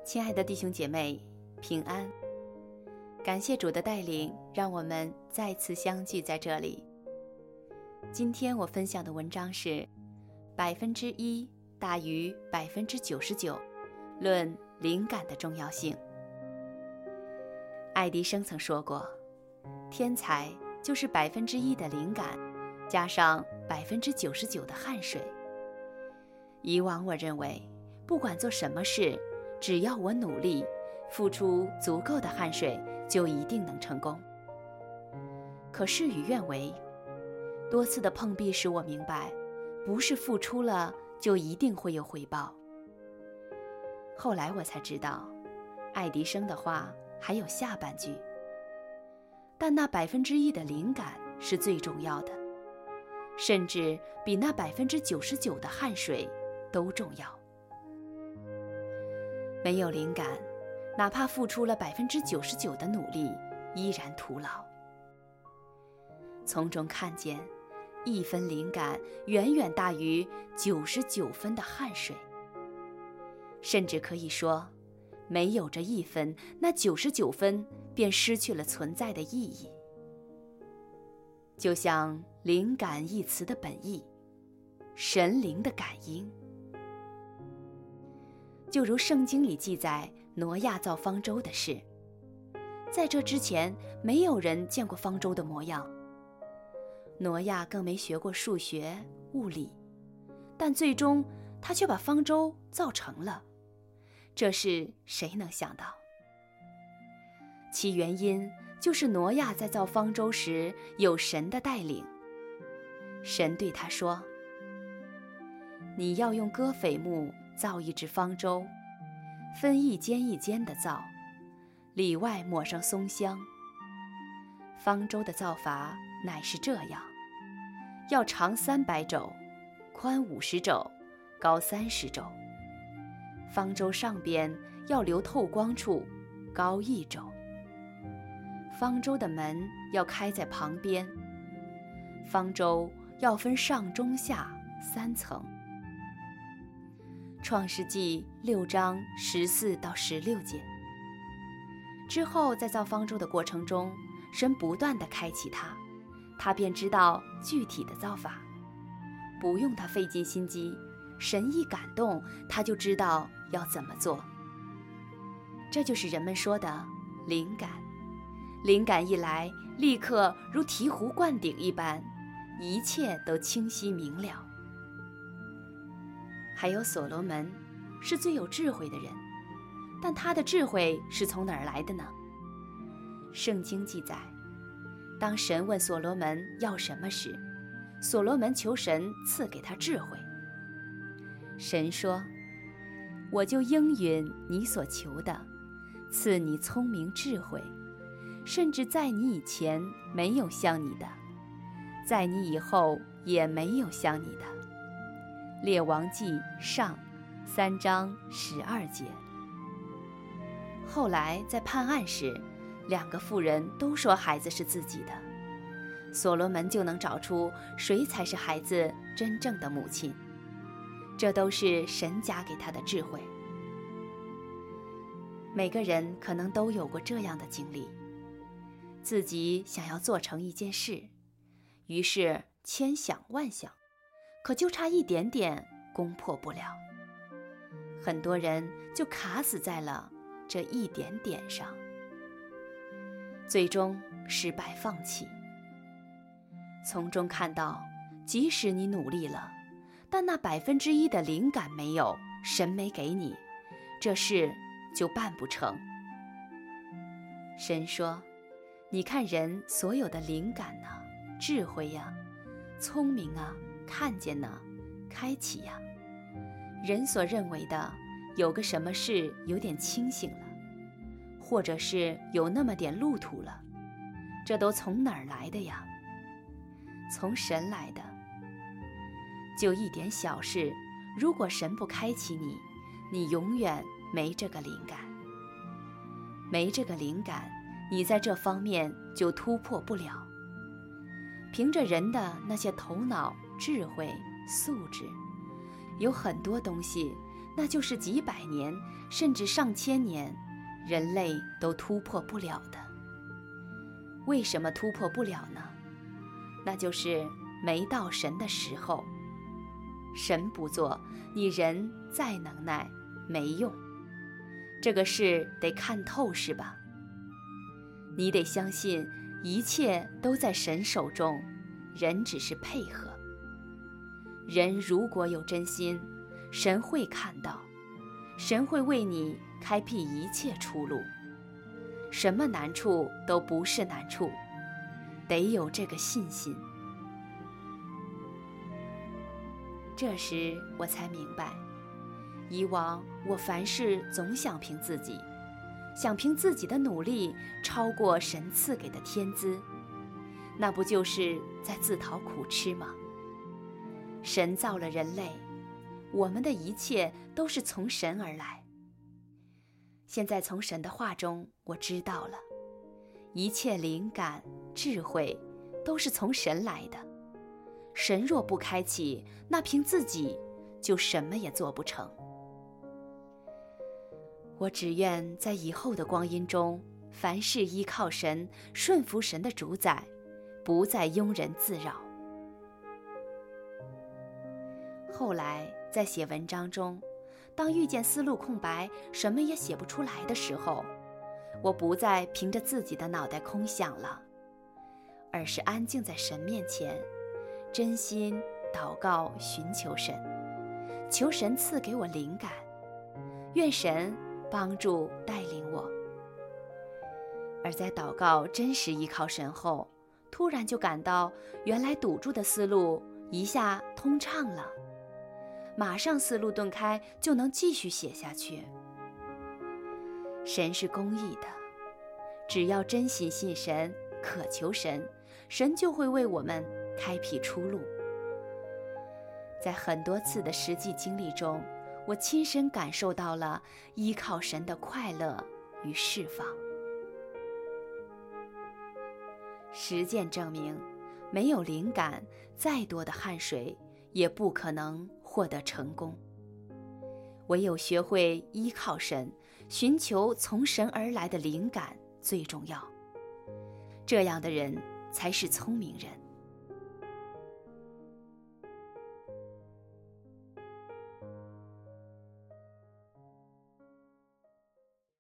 亲爱的弟兄姐妹，平安！感谢主的带领，让我们再次相聚在这里。今天我分享的文章是1%大于99%，论灵感的重要性。爱迪生曾说过，天才就是1%的灵感加上99%的汗水。以往我认为，不管做什么事，只要我努力，付出足够的汗水，就一定能成功。可事与愿违，多次的碰壁使我明白，不是付出了就一定会有回报。后来我才知道，爱迪生的话还有下半句，但那1%的灵感是最重要的，甚至比那99%的汗水都重要。没有灵感，哪怕付出了99%的努力，依然徒劳。从中看见1分灵感远远大于99分的汗水，甚至可以说，没有这1分，那99分便失去了存在的意义。就像灵感一词的本意，神灵的感应。就如圣经里记载挪亚造方舟的事，在这之前没有人见过方舟的模样，挪亚更没学过数学物理，但最终他却把方舟造成了，这是谁能想到？其原因就是挪亚在造方舟时有神的带领。神对他说，你要用戈斐木造一只方舟，分一间一间的造，里外抹上松香。方舟的造法乃是这样，要长300肘，宽50肘，高30肘。方舟上边要留透光处，高1肘。方舟的门要开在旁边。方舟要分上中下3层。创世纪6章14到16节。之后在造方舟的过程中，神不断地开启它，他便知道具体的造法，不用他费尽心机，神一感动，他就知道要怎么做。这就是人们说的灵感。灵感一来，立刻如醍醐灌顶一般，一切都清晰明了。还有所罗门，是最有智慧的人，但他的智慧是从哪儿来的呢？圣经记载，当神问所罗门要什么时，所罗门求神赐给他智慧。神说，我就应允你所求的，赐你聪明智慧，甚至在你以前没有像你的，在你以后也没有像你的。列王纪上3章12节。后来在判案时，2个妇人都说孩子是自己的，所罗门就能找出谁才是孩子真正的母亲。这都是神加给他的智慧。每个人可能都有过这样的经历，自己想要做成一件事，于是千想万想，可就差一点点攻破不了。很多人就卡死在了这一点点上，最终失败放弃。从中看到，即使你努力了，但那1%的灵感没有，神没给你，这事就办不成。神说，你看人所有的灵感啊，智慧呀，聪明啊，看见呢，开启呀，人所认为的有个什么事有点清醒了，或者是有那么点路途了，这都从哪儿来的呀？从神来的。就一点小事，如果神不开启你，你永远没这个灵感。没这个灵感，你在这方面就突破不了。凭着人的那些头脑、智慧、素质，有很多东西那就是几百年甚至上千年，人类都突破不了的。为什么突破不了呢？那就是没到神的时候。神不做，你人再能耐没用。这个事得看透，是吧？你得相信一切都在神手中，人只是配合。人如果有真心，神会看到，神会为你开辟一切出路。什么难处都不是难处，得有这个信心。这时我才明白，以往我凡事总想凭自己，想凭自己的努力超过神赐给的天资，那不就是在自讨苦吃吗？神造了人类，我们的一切都是从神而来。现在从神的话中我知道了，一切灵感、智慧都是从神来的。神若不开启，那凭自己就什么也做不成。我只愿在以后的光阴中，凡事依靠神，顺服神的主宰，不再庸人自扰。后来在写文章中，当遇见思路空白，什么也写不出来的时候，我不再凭着自己的脑袋空想了，而是安静在神面前，真心祷告寻求神，求神赐给我灵感，愿神帮助带领我。而在祷告真实依靠神后，突然就感到原来堵住的思路一下通畅了，马上思路顿开，就能继续写下去。神是公义的，只要真心信神，渴求神，神就会为我们开辟出路。在很多次的实际经历中，我亲身感受到了依靠神的快乐与释放。实践证明，没有灵感，再多的汗水也不可能获得成功。唯有学会依靠神，寻求从神而来的灵感最重要。这样的人才是聪明人。